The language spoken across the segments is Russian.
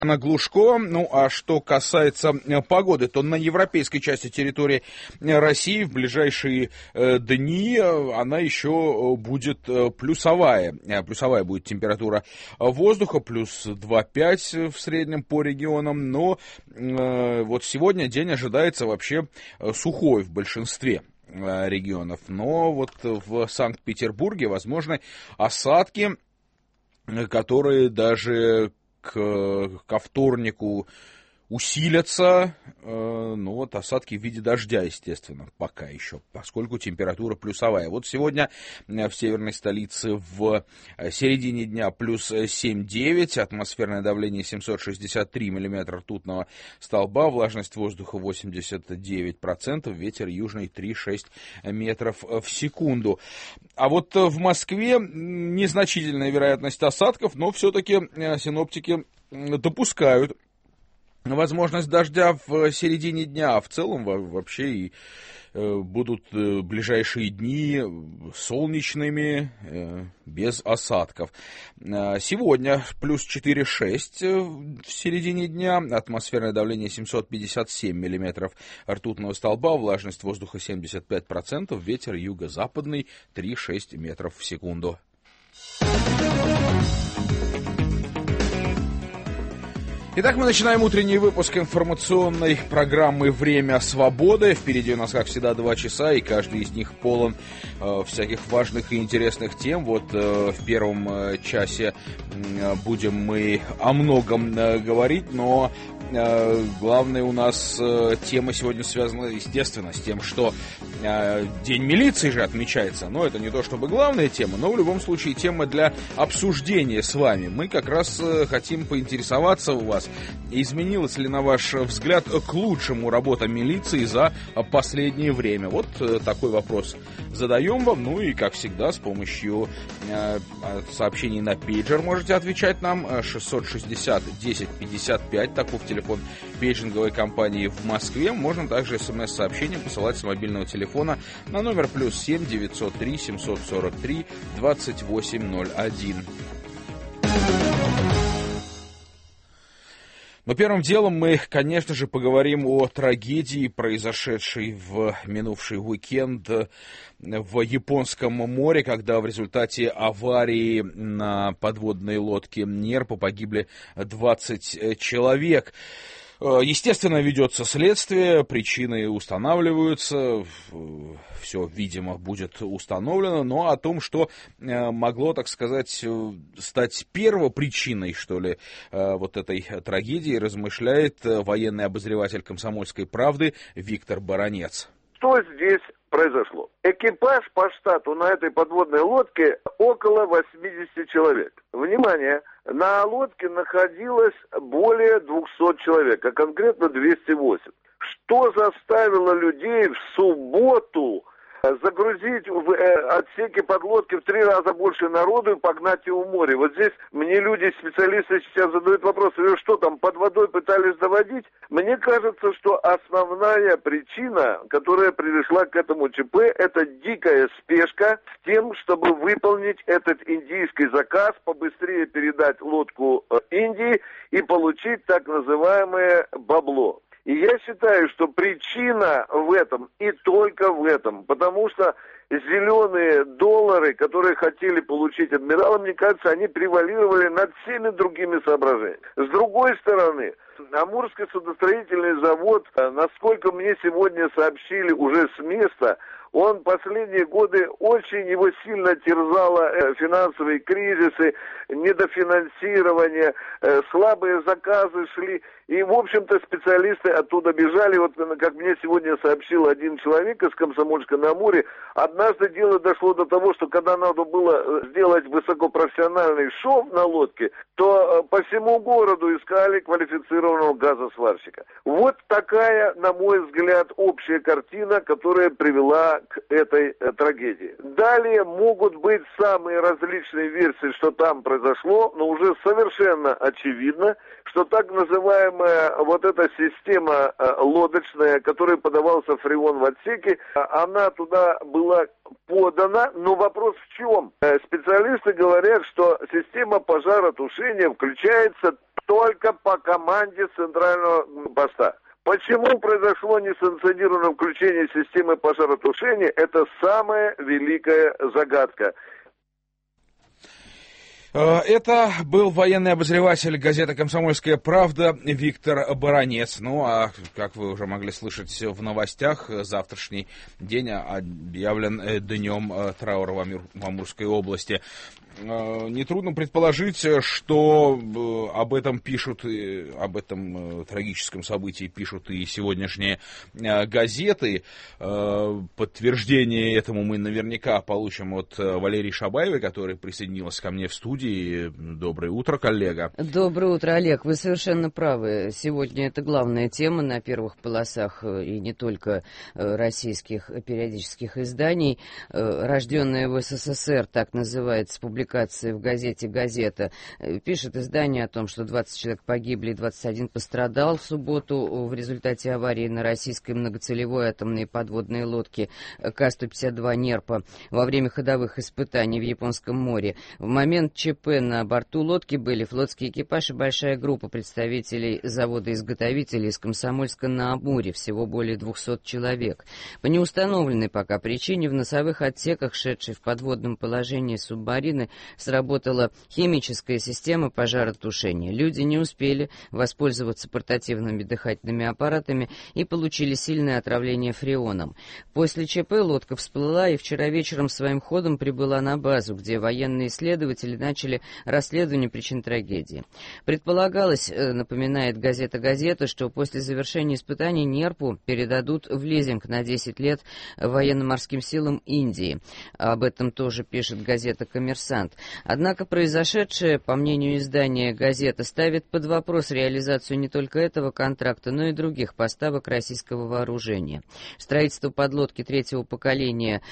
на Глушко. Ну, а что касается погоды, то на европейской части территории России в ближайшие дни она еще будет плюсовая. Плюсовая будет температура воздуха, плюс 2,5 в среднем по регионам. Но вот сегодня день ожидается вообще сухой в большинстве регионов. Но вот в Санкт-Петербурге возможны осадки, которые даже ко вторнику усилятся, ну вот осадки в виде дождя, естественно, пока еще, поскольку температура плюсовая. Вот сегодня в северной столице в середине дня плюс 7,9, атмосферное давление 763 миллиметра ртутного столба, влажность воздуха 89%, ветер южный 3,6 метров в секунду. А вот в Москве незначительная вероятность осадков, но все-таки синоптики допускают возможность дождя в середине дня, а в целом вообще и будут ближайшие дни солнечными, без осадков. Сегодня плюс 4,6 в середине дня, атмосферное давление 757 миллиметров ртутного столба, влажность воздуха 75%, ветер юго-западный 3,6 метров в секунду. Итак, мы начинаем утренний выпуск информационной программы «Время свободы». Впереди у нас, как всегда, 2 часа, и каждый из них полон всяких важных и интересных тем. Вот в первом часе будем мы о многом говорить, но главная у нас тема сегодня связана, естественно, с тем, что День милиции же отмечается. Но это не то чтобы главная тема, но в любом случае тема для обсуждения с вами. Мы как раз хотим поинтересоваться у вас, изменилась ли, на ваш взгляд, к лучшему работа милиции за последнее время. Вот такой вопрос задаем вам. Ну и, как всегда, с помощью сообщений на пейджер можете отвечать нам. 660-1055, таков телефон пейджинговой компании в Москве. Можно также смс-сообщение посылать с мобильного телефона на номер +7 903 743 2801. Но первым делом мы, конечно же, поговорим о трагедии, произошедшей в минувший уикенд в Японском море, когда в результате аварии на подводной лодке «Нерпа» погибли 20 человек. Естественно, ведется следствие, причины устанавливаются, все, видимо, будет установлено, но о том, что могло, так сказать, стать первопричиной, что ли, вот этой трагедии, размышляет военный обозреватель «Комсомольской правды» Виктор Баранец. Что здесь произошло? Экипаж по штату на этой подводной лодке около 80 человек. Внимание! На лодке находилось более 200 человек, а конкретно 208. Что заставило людей в субботу загрузить в отсеке подлодки в 3 раза больше народу и погнать его в море? Вот здесь мне люди, специалисты сейчас задают вопрос, что там, под водой пытались доводить? Мне кажется, что основная причина, которая привела к этому ЧП, это дикая спешка с тем, чтобы выполнить этот индийский заказ, побыстрее передать лодку Индии и получить так называемое бабло. И я считаю, что причина в этом и только в этом, потому что зеленые доллары, которые хотели получить адмиралы, мне кажется, они превалировали над всеми другими соображениями. С другой стороны, Амурский судостроительный завод, насколько мне сегодня сообщили уже с места, он последние годы очень его сильно терзало финансовые кризисы, недофинансирование, слабые заказы шли. И, в общем-то, специалисты оттуда бежали. Вот, как мне сегодня сообщил один человек из Комсомольска на Амуре, однажды дело дошло до того, что когда надо было сделать высокопрофессиональный шов на лодке, то по всему городу искали квалифицированного газосварщика. Вот такая, на мой взгляд, общая картина, которая привела к этой трагедии. Далее могут быть самые различные версии, что там произошло, но уже совершенно очевидно, что так называемая вот эта система лодочная, которой подавался фреон в отсеке, она туда была подана, но вопрос в чем? Специалисты говорят, что система пожаротушения включается только по команде центрального поста. Почему произошло несанкционированное включение системы пожаротушения, это самая великая загадка. Это был военный обозреватель газеты «Комсомольская правда» Виктор Баранец. Ну, а, как вы уже могли слышать в новостях, завтрашний день объявлен днем траура в Амурской области. Нетрудно предположить, что об этом пишут, об этом трагическом событии пишут и сегодняшние газеты. Подтверждение этому мы наверняка получим от Валерии Шабаевой, которая присоединилась ко мне в студии. Доброе утро, коллега. Доброе утро, Олег. Вы совершенно правы. Сегодня это главная тема на первых полосах и не только российских периодических изданий. Рожденная в СССР, так называется публикация в газете «Газета», пишет издание о том, что 20 человек погибли, 21 пострадал в субботу в результате аварии на российской многоцелевой атомной подводной лодке К-152 «Нерпа» во время ходовых испытаний в Японском море. В момент ЧП на борту лодки были флотский экипаж и большая группа представителей завода-изготовителей из Комсомольска на Амуре, всего более 200 человек. По неустановленной пока причине в носовых отсеках, шедшей в подводном положении субмарины, сработала химическая система пожаротушения. Люди не успели воспользоваться портативными дыхательными аппаратами и получили сильное отравление фреоном. После ЧП лодка всплыла и вчера вечером своим ходом прибыла на базу, где военные исследователи начали расследование причин трагедии. Предполагалось, напоминает газета «Газета», что после завершения испытаний «Нерпу» передадут в лизинг на 10 лет военно-морским силам Индии. Об этом тоже пишет газета «Коммерсант». Однако произошедшее, по мнению издания «Газета», ставит под вопрос реализацию не только этого контракта, но и других поставок российского вооружения. Строительство подлодки третьего поколения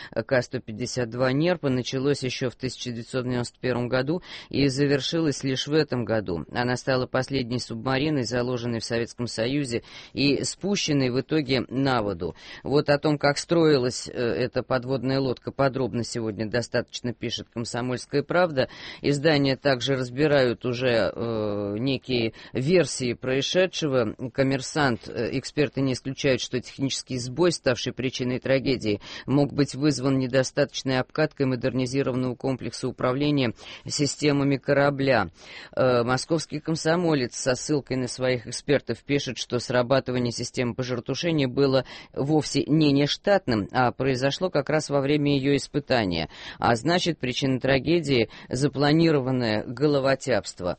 К-152 «Нерпа» началось еще в 1991 году и завершилась лишь в этом году. Она стала последней субмариной, заложенной в Советском Союзе и спущенной в итоге на воду. Вот о том, как строилась эта подводная лодка, подробно сегодня достаточно пишет «Комсомольская правда». Издания также разбирают уже некие версии происшедшего. «Коммерсант», эксперты не исключают, что технический сбой, ставший причиной трагедии, мог быть вызван недостаточной обкаткой модернизированного комплекса управления системами корабля. Московский комсомолец со ссылкой на своих экспертов пишет, что срабатывание системы пожаротушения было вовсе не нештатным, а произошло как раз во время ее испытания. А значит, причина трагедии — запланированное головотяпство.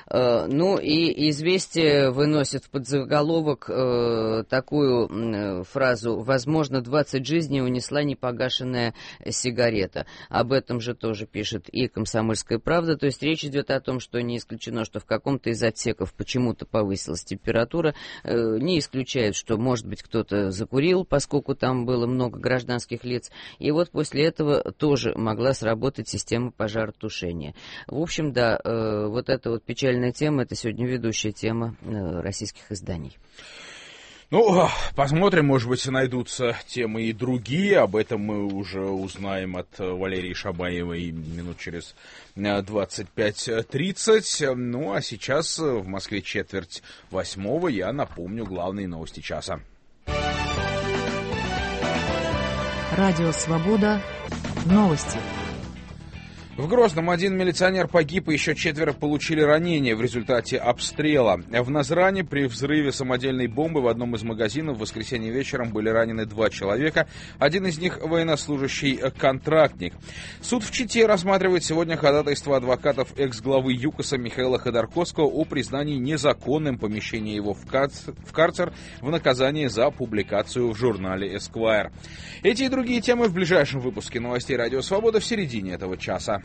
Ну и «Известия» выносит в подзаголовок такую фразу: «Возможно, 20 жизней унесла непогашенная сигарета». Об этом же тоже пишет и «Комсомольская правда». То есть речь идет о том, что не исключено, что в каком-то из отсеков почему-то повысилась температура. Не исключают, что, может быть, кто-то закурил, поскольку там было много гражданских лиц. И вот после этого тоже могла сработать система пожаротушения. В общем, да, вот эта вот печальная тема, это сегодня ведущая тема российских изданий. Ну, посмотрим, может быть, найдутся темы и другие. Об этом мы уже узнаем от Валерии Шабаевой минут через 25-30. Ну, а сейчас в Москве 7:45. Я напомню главные новости часа. Радио «Свобода». Новости. В Грозном один милиционер погиб, и еще 4 получили ранения в результате обстрела. В Назране при взрыве самодельной бомбы в одном из магазинов в воскресенье вечером были ранены 2 человека. Один из них военнослужащий-контрактник. Суд в Чите рассматривает сегодня ходатайство адвокатов экс-главы ЮКОСа Михаила Ходорковского о признании незаконным помещения его в карцер в наказание за публикацию в журнале Esquire. Эти и другие темы в ближайшем выпуске новостей «Радио Свобода» в середине этого часа.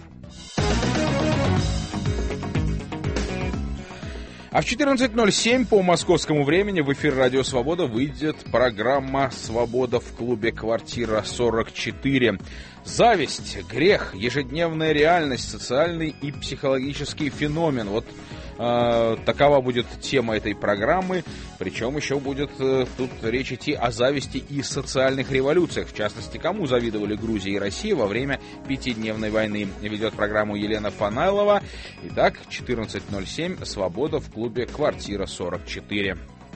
А в 14:07 по московскому времени в эфир «Радио Свобода» выйдет программа «Свобода в клубе «Квартира 44». Зависть, грех, ежедневная реальность, социальный и психологический феномен. Вот Такова будет тема этой программы. Причем еще будет тут речь идти о зависти и социальных революциях. В частности, кому завидовали Грузия и Россия во время пятидневной войны. Ведет программу Елена Фанайлова. Итак, 14:07. Свобода в клубе «Квартира 44».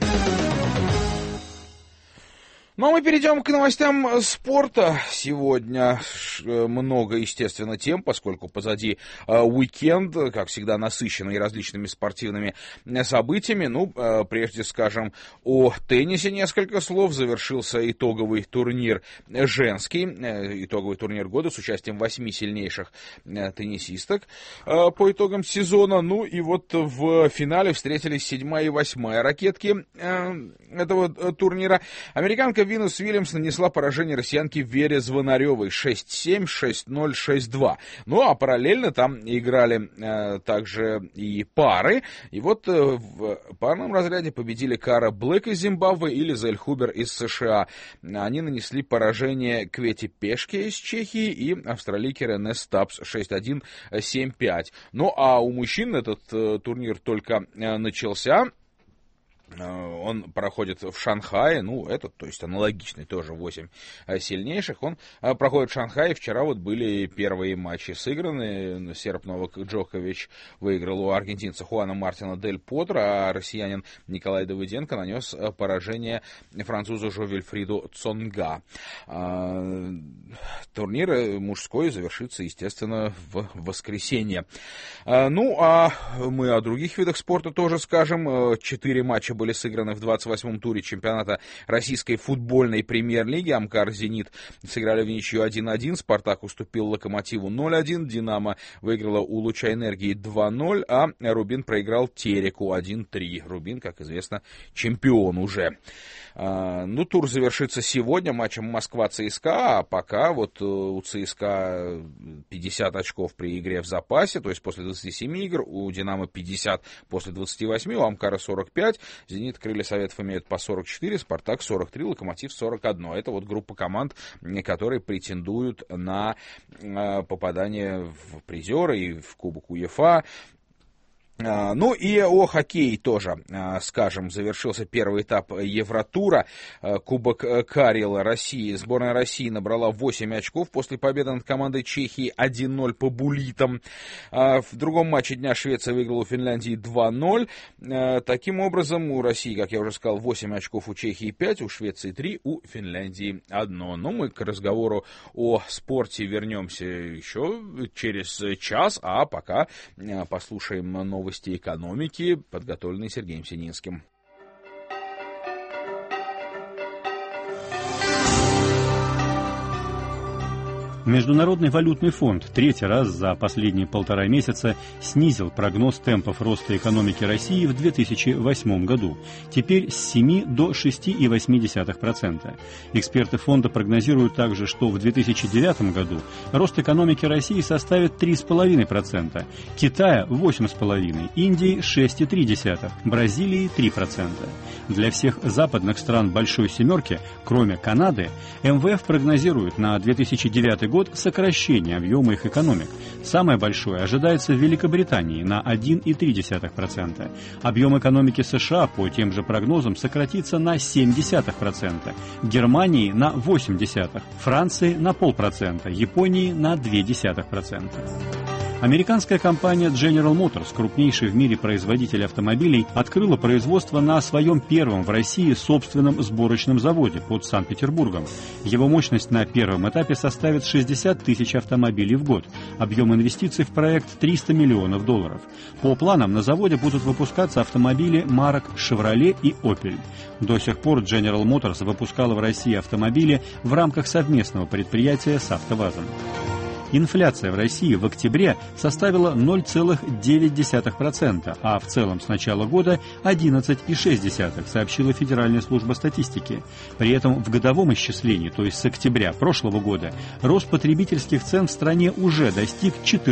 Ну, а мы перейдем к новостям спорта. Сегодня много, естественно, тем, поскольку позади уикенд, как всегда, насыщенный различными спортивными событиями. Ну, прежде скажем о теннисе несколько слов. Завершился итоговый турнир женский, итоговый турнир года с участием 8 сильнейших теннисисток по итогам сезона. Ну, и вот в финале встретились 7-я и 8-я ракетки этого турнира. Американка Винус Уильямс нанесла поражение россиянке Вере Звонаревой 6-7, 6-0, 6-2. Ну, а параллельно там играли также и пары. И вот в парном разряде победили Кара Блэк из Зимбабве и Лизель Хубер из США. Они нанесли поражение Квете Пешке из Чехии и австралийке Рене Стапс 6-1, 7-5. Ну, а у мужчин этот турнир только начался. Он проходит в Шанхае, ну, этот, то есть аналогичный, тоже 8 сильнейших. Он проходит в Шанхае. Вчера вот были первые матчи сыграны. Серб Новак Джокович выиграл у аргентинца Хуана Мартина Дель Потро, а россиянин Николай Давыденко нанес поражение французу Жо Вильфриду Цонга. Турнир мужской завершится, естественно, в воскресенье. Ну, а мы о других видах спорта тоже скажем. 4 матча были сыграны в 28-м туре чемпионата российской футбольной премьер-лиги. Амкар «Зенит» сыграли в ничью 1-1, «Спартак» уступил «Локомотиву» 0-1, «Динамо» выиграла у «Луча Энергии» 2-0, а «Рубин» проиграл «Тереку» 1-3. «Рубин», как известно, чемпион уже. Ну, тур завершится сегодня матчем Москва-ЦСКА, а пока вот у ЦСКА 50 очков при игре в запасе, то есть после 27 игр, у «Динамо» 50 после 28, у Амкара 45, «Зенит», «Крылья Советов» имеют по 44, «Спартак» 43, «Локомотив» 41. Это вот группа команд, которые претендуют на попадание в призеры и в Кубок УЕФА. Ну и о хоккее тоже скажем. Завершился первый этап Евротура. Кубок Карела России. Сборная России набрала 8 очков после победы над командой Чехии 1-0 по буллитам. В другом матче дня Швеция выиграла у Финляндии 2-0. Таким образом, у России, как я уже сказал, 8 очков, у Чехии 5, у Швеции 3, у Финляндии 1. Но мы к разговору о спорте вернемся еще через час, а пока послушаем новости экономики, подготовленные Сергеем Сининским. Международный валютный фонд третий раз за последние 1,5 месяца снизил прогноз темпов роста экономики России в 2008 году, теперь с 7 до 6,8%. Эксперты фонда прогнозируют также, что в 2009 году рост экономики России составит 3,5%, Китая 8,5%, Индии 6,3%, Бразилии 3%. Для всех западных стран Большой Семерки, кроме Канады, МВФ прогнозирует на 2009 год сокращение объема их экономик. Самое большое ожидается в Великобритании на 1,3%. Объем экономики США по тем же прогнозам сократится на 0,7%, Германии на 0,8%, Франции на 0,5%, Японии на 0,2%. Американская компания General Motors, крупнейший в мире производитель автомобилей, открыла производство на своем первом в России собственном сборочном заводе под Санкт-Петербургом. Его мощность на первом этапе составит 60 тысяч автомобилей в год. Объем инвестиций в проект $300 миллионов. По планам на заводе будут выпускаться автомобили марок Chevrolet и Opel. До сих пор General Motors выпускала в России автомобили в рамках совместного предприятия с АвтоВАЗом. Инфляция в России в октябре составила 0,9%, а в целом с начала года 11,6%, сообщила Федеральная служба статистики. При этом в годовом исчислении, то есть с октября прошлого года, рост потребительских цен в стране уже достиг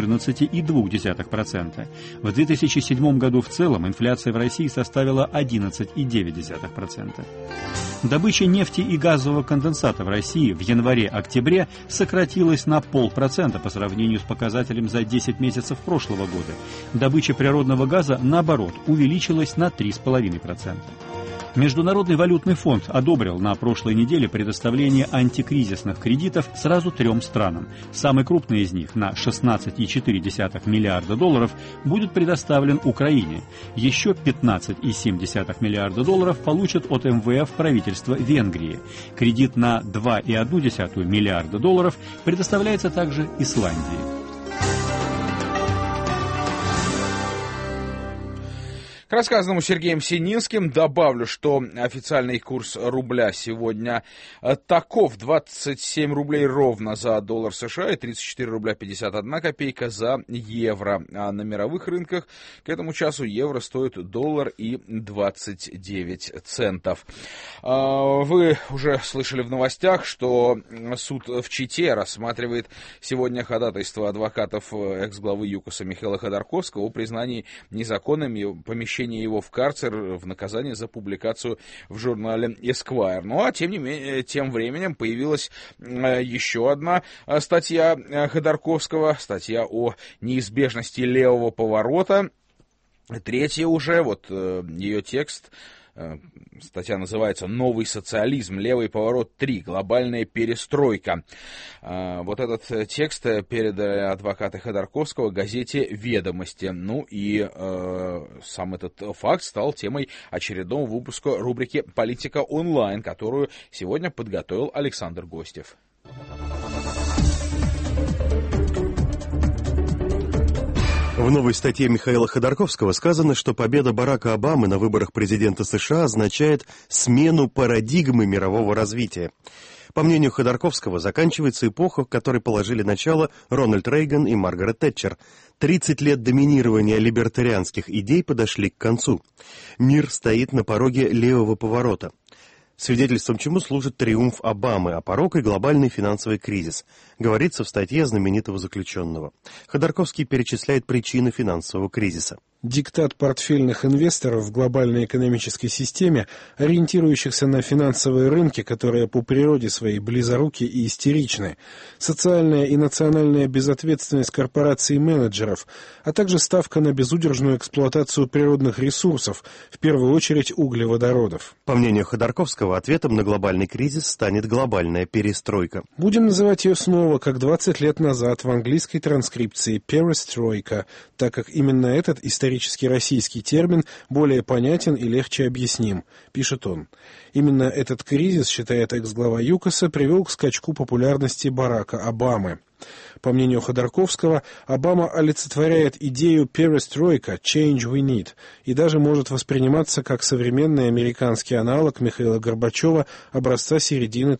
14,2%. В 2007 году в целом инфляция в России составила 11,9%. Добыча нефти и газового конденсата в России в январе-октябре сократилась на 0,5% по сравнению с показателем за 10 месяцев прошлого года. Добыча природного газа, наоборот, увеличилась на 3,5%. Международный валютный фонд одобрил на прошлой неделе предоставление антикризисных кредитов сразу 3 странам. Самый крупный из них, на $16,4 миллиарда, будет предоставлен Украине. Еще $15,7 миллиарда получат от МВФ правительство Венгрии. Кредит на $2,1 миллиарда предоставляется также Исландии. К рассказанному Сергеем Сининским добавлю, что официальный курс рубля сегодня таков: 27 рублей ровно за доллар США и 34 рубля 51 копейка за евро. А на мировых рынках к этому часу евро стоит $1.29. Вы уже слышали в новостях, что суд в Чите рассматривает сегодня ходатайство адвокатов экс-главы ЮКОСа Михаила Ходорковского о признании незаконным помещения его в карцер в наказание за публикацию в журнале Esquire. Ну а тем временем появилась еще одна статья Ходорковского, статья о неизбежности левого поворота. Третья уже, вот ее текст. Статья называется «Новый социализм. Левый поворот 3. Глобальная перестройка». Вот этот текст передали адвокаты Ходорковского газете «Ведомости». Ну и сам этот факт стал темой очередного выпуска рубрики «Политика онлайн», которую сегодня подготовил Александр Гостев. В новой статье Михаила Ходорковского сказано, что победа Барака Обамы на выборах президента США означает смену парадигмы мирового развития. По мнению Ходорковского, заканчивается эпоха, в которой положили начало Рональд Рейган и Маргарет Тэтчер. 30 лет доминирования либертарианских идей подошли к концу. Мир стоит на пороге левого поворота. Свидетельством чему служит триумф Обамы, а порок и глобальный финансовый кризис, говорится в статье знаменитого заключенного. Ходорковский перечисляет причины финансового кризиса. Диктат портфельных инвесторов в глобальной экономической системе, ориентирующихся на финансовые рынки, которые по природе своей близоруки и истеричны, социальная и национальная безответственность корпораций и менеджеров, а также ставка на безудержную эксплуатацию природных ресурсов, в первую очередь углеводородов. По мнению Ходорковского, ответом на глобальный кризис станет глобальная перестройка. Будем называть ее снова, как 20 лет назад в английской транскрипции «перестройка», так как именно этот исторический российский термин более понятен и легче объясним, пишет он. Именно этот кризис, считает экс-глава ЮКОСа, привел к скачку популярности Барака Обамы. По мнению Ходорковского, Обама олицетворяет идею «перестройка» «change we need» и даже может восприниматься как современный американский аналог Михаила Горбачева образца середины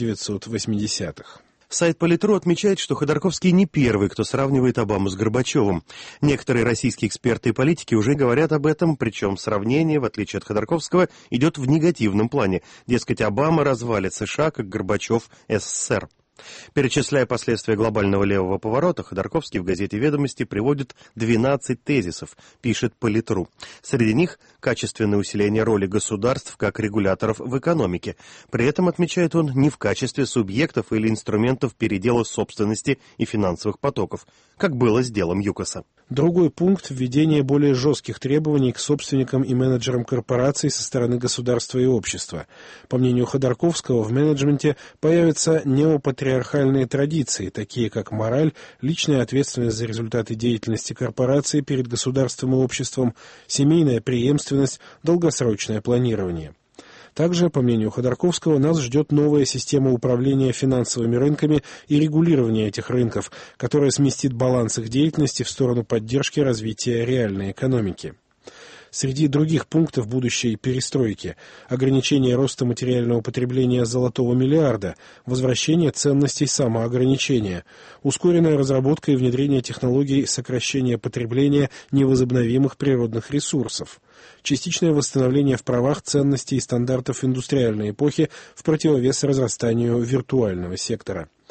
1980-х. Сайт Политру отмечает, что Ходорковский не первый, кто сравнивает Обаму с Горбачевым. Некоторые российские эксперты и политики уже говорят об этом, причем сравнение, в отличие от Ходорковского, идет в негативном плане. Дескать, Обама развалит США, как Горбачев СССР. Перечисляя последствия глобального левого поворота, Ходорковский в газете «Ведомости» приводит 12 тезисов, пишет Политру. Среди них качественное усиление роли государств как регуляторов в экономике. При этом, отмечает он, не в качестве субъектов или инструментов передела собственности и финансовых потоков, как было с делом ЮКОСа. Другой пункт – введение более жестких требований к собственникам и менеджерам корпораций со стороны государства и общества. По мнению Ходорковского, в менеджменте появятся неопатриархальные традиции, такие как мораль, личная ответственность за результаты деятельности корпорации перед государством и обществом, семейная преемственность, долгосрочное планирование. Также, по мнению Ходорковского, нас ждет новая система управления финансовыми рынками и регулирования этих рынков, которая сместит баланс их деятельности в сторону поддержки развития реальной экономики. Среди других пунктов будущей перестройки – ограничение роста материального потребления золотого миллиарда, возвращение ценностей самоограничения, ускоренная разработка и внедрение технологий сокращения потребления невозобновимых природных ресурсов, частичное восстановление в правах ценностей и стандартов индустриальной эпохи в противовес разрастанию виртуального сектора.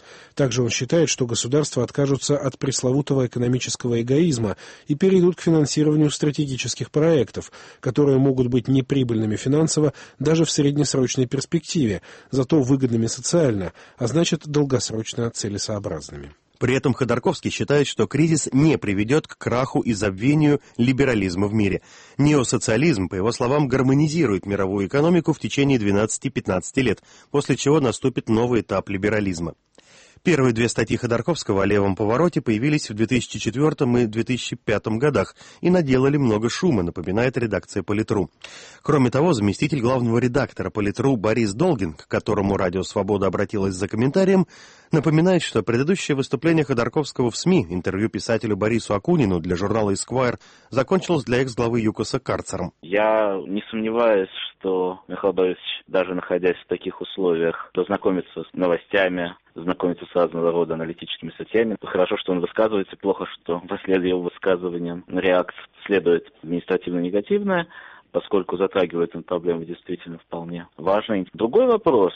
Также он считает, что государства откажутся от пресловутого экономического эгоизма и перейдут к финансированию стратегических проектов, которые могут быть неприбыльными финансово даже в среднесрочной перспективе, зато выгодными социально, а значит долгосрочно целесообразными. При этом Ходорковский считает, что кризис не приведет к краху и забвению либерализма в мире. Неосоциализм, по его словам, гармонизирует мировую экономику в течение 12-15 лет, после чего наступит новый этап либерализма. Первые две статьи Ходорковского о левом повороте появились в 2004 и 2005 годах и наделали много шума, напоминает редакция Политру. Кроме того, заместитель главного редактора Политру Борис Долгин, к которому Радио Свобода обратилась за комментарием, напоминает, что предыдущее выступление Ходорковского в СМИ, интервью писателю Борису Акунину для журнала Esquire, закончилось для экс-главы ЮКОСа карцером. Я не сомневаюсь, что Михаил Борисович, даже находясь в таких условиях, знакомится с новостями, знакомится с разного рода аналитическими статьями. Хорошо, что он высказывается, плохо, что вслед его высказываниям реакция следует административно негативная, поскольку затрагивает он проблемы действительно вполне важные. Другой вопрос,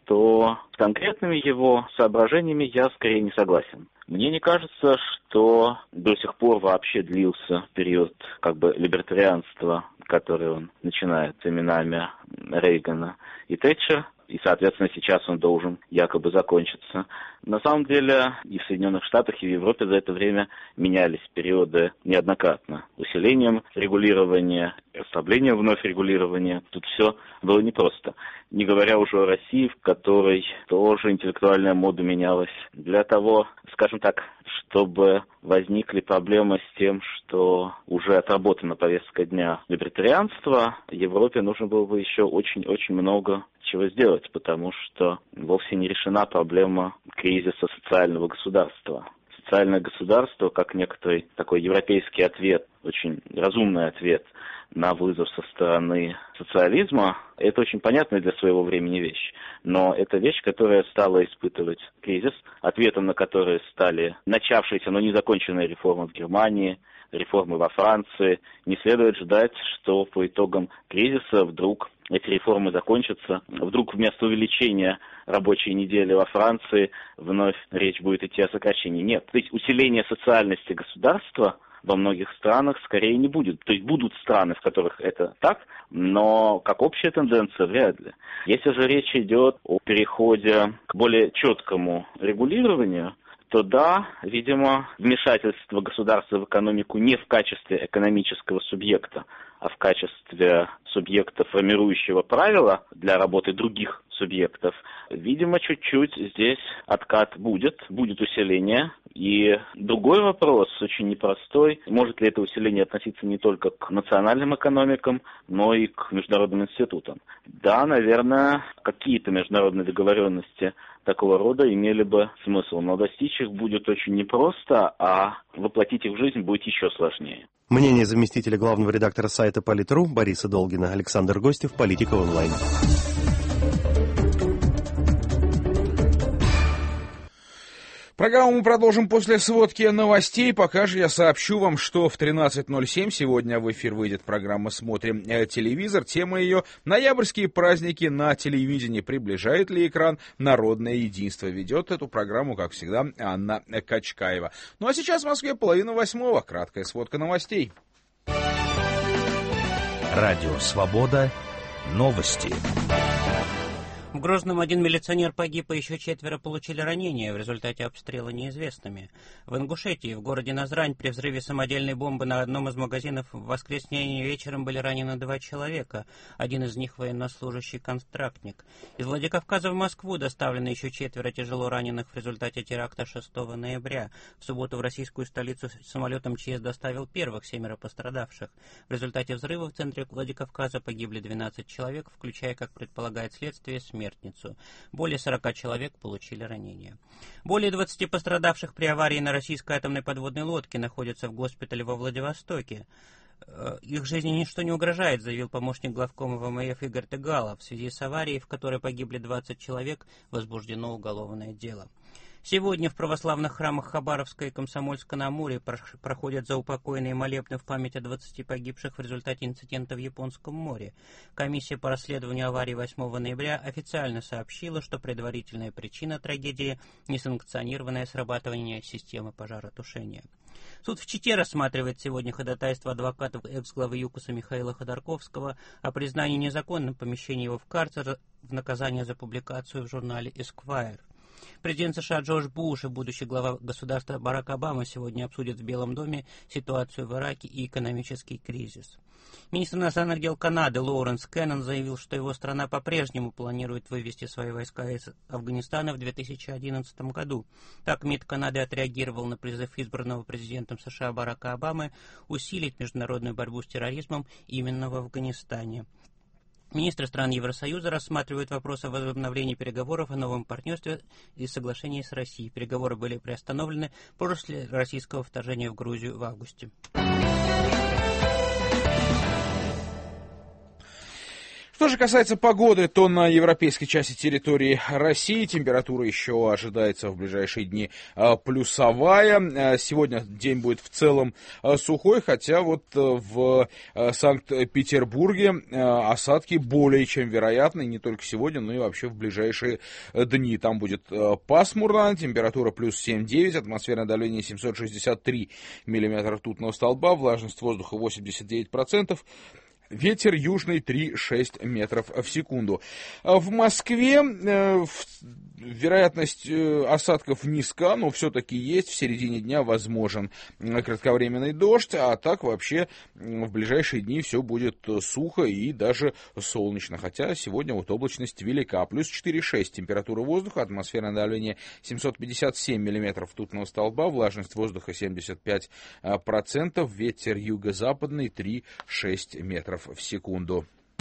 что с конкретными его соображениями я скорее не согласен. Мне не кажется, что до сих пор вообще длился период либертарианства, который он начинает с именами Рейгана и Тэтчер, и, соответственно, сейчас он должен якобы закончиться. На самом деле и в Соединенных Штатах, и в Европе за это время менялись периоды неоднократно. Усилением регулирования, ослаблением вновь регулирования. Тут все было непросто. Не говоря уже о России, в которой тоже интеллектуальная мода менялась. Для того, скажем так, чтобы возникли проблемы с тем, что уже отработана повестка дня либертарианства, Европе нужно было бы еще очень-очень много чего сделать, потому что вовсе не решена проблема кризиса социального государства. Социальное государство, как некоторый такой европейский ответ, очень разумный ответ на вызов со стороны социализма, это очень понятная для своего времени вещь. Но это вещь, которая стала испытывать кризис, ответом на который стали начавшиеся, но не законченные реформы в Германии, реформы во Франции. Не следует ждать, что по итогам кризиса вдруг эти реформы закончатся. Вдруг вместо увеличения рабочей недели во Франции вновь речь будет идти о сокращении. Нет, то есть усиление социальности государства во многих странах скорее не будет. То есть будут страны, в которых это так, но как общая тенденция вряд ли. Если же речь идет о переходе к более четкому регулированию, то да, видимо, вмешательство государства в экономику не в качестве экономического субъекта, а в качестве субъекта, формирующего правила для работы других субъектов, видимо, чуть-чуть здесь откат будет усиление. И другой вопрос, очень непростой, может ли это усиление относиться не только к национальным экономикам, но и к международным институтам. Да, наверное, какие-то международные договоренности такого рода имели бы смысл, но достичь их будет очень непросто, а воплотить их в жизнь будет еще сложнее. Мнение заместителя главного редактора сайта Политру Бориса Долгина. Александр Гостев, Политика онлайн. Программу мы продолжим после сводки новостей. Пока же я сообщу вам, что в 13:07 сегодня в эфир выйдет программа «Смотрим телевизор». Тема ее «Ноябрьские праздники на телевидении. Приближает ли экран народное единство?» Ведет эту программу, как всегда, Анна Качкаева. Ну а сейчас в Москве 7:30. Краткая сводка новостей. Радио «Свобода». Новости. В Грозном один милиционер погиб, и еще 4 получили ранения в результате обстрела неизвестными. В Ингушетии, в городе Назрань, при взрыве самодельной бомбы на одном из магазинов в воскресенье вечером были ранены 2 человека. Один из них военнослужащий-контрактник. Из Владикавказа в Москву доставлены еще 4 тяжело раненых в результате теракта 6 ноября. В субботу в российскую столицу самолетом ЧС доставил первых 7 пострадавших. В результате взрыва в центре Владикавказа погибли 12 человек, включая, как предполагает следствие, смертницу. Более 40 человек получили ранения. Более 20 пострадавших при аварии на российской атомной подводной лодке находятся в госпитале во Владивостоке. Их жизни ничто не угрожает, заявил помощник главкома ВМФ Игорь Тыгало. В связи с аварией, в которой погибли 20 человек, возбуждено уголовное дело. Сегодня в православных храмах Хабаровска и Комсомольска-на-Амуре проходят заупокойные молебны в память о 20 погибших в результате инцидента в Японском море. Комиссия по расследованию аварии 8 ноября официально сообщила, что предварительная причина трагедии – несанкционированное срабатывание системы пожаротушения. Суд в Чите рассматривает сегодня ходатайство адвокатов экс-главы ЮКОСа Михаила Ходорковского о признании незаконным помещения его в карцер в наказание за публикацию в журнале Esquire. Президент США Джордж Буш и будущий глава государства Барак Обама сегодня обсудят в Белом доме ситуацию в Ираке и экономический кризис. Министр иностранных дел Канады Лоуренс Кеннон заявил, что его страна по-прежнему планирует вывести свои войска из Афганистана в 2011 году. Так МИД Канады отреагировал на призыв избранного президентом США Барака Обамы усилить международную борьбу с терроризмом именно в Афганистане. Министры стран Евросоюза рассматривают вопрос о возобновлении переговоров о новом партнерстве и соглашении с Россией. Переговоры были приостановлены после российского вторжения в Грузию в августе. Что же касается погоды, то на европейской части территории России температура еще ожидается в ближайшие дни плюсовая. Сегодня день будет в целом сухой, хотя вот в Санкт-Петербурге осадки более чем вероятны, не только сегодня, но и вообще в ближайшие дни. Там будет пасмурно, температура плюс 7,9, атмосферное давление 763 миллиметра ртутного столба, влажность воздуха 89%. Ветер южный 3,6 метров в секунду. В Москве вероятность осадков низка, но все-таки есть. В середине дня возможен кратковременный дождь, а так вообще в ближайшие дни все будет сухо и даже солнечно. Хотя сегодня вот облачность велика. Плюс 4,6 температура воздуха, атмосферное давление 757 миллиметров ртутного столба, влажность воздуха 75%, ветер юго-западный 3,6 метров в секунду.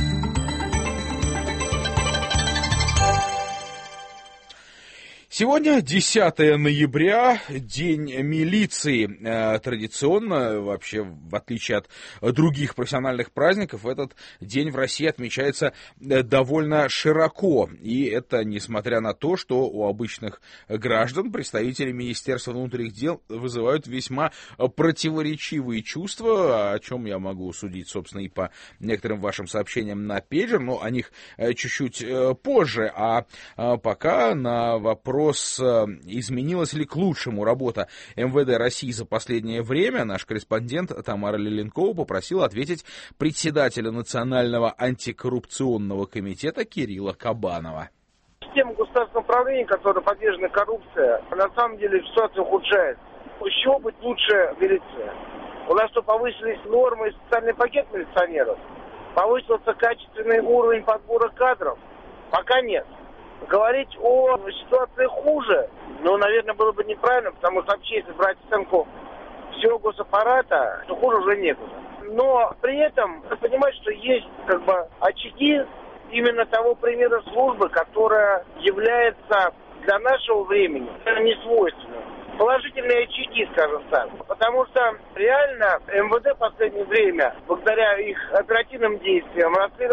Сегодня 10 ноября, День милиции. Традиционно, вообще, в отличие от других профессиональных праздников, этот день в России отмечается довольно широко. И это несмотря на то, что у обычных граждан представители Министерства внутренних дел вызывают весьма противоречивые чувства, о чем я могу судить, собственно, и по некоторым вашим сообщениям на пейджер, но о них чуть-чуть позже. А пока на вопрос, изменилась ли к лучшему работа МВД России за последнее время, наш корреспондент Тамара Лиленкова попросила ответить председателя Национального антикоррупционного комитета Кирилла Кабанова. Система государственного управления, которая подвержена коррупции, на самом деле ситуация ухудшается. С чего быть лучше милиции? У нас что, повысились нормы и социальный пакет милиционеров? Повысился качественный уровень подбора кадров? Пока нет. Говорить о ситуации хуже, наверное, было бы неправильно, потому что вообще, если брать оценку всего госаппарата, то хуже уже некуда. Но при этом надо понимать, что есть очаги именно того примера службы, которая является для нашего времени не свойственным. Положительные очаги, скажем так. Потому что реально МВД в последнее время, благодаря их оперативным действиям,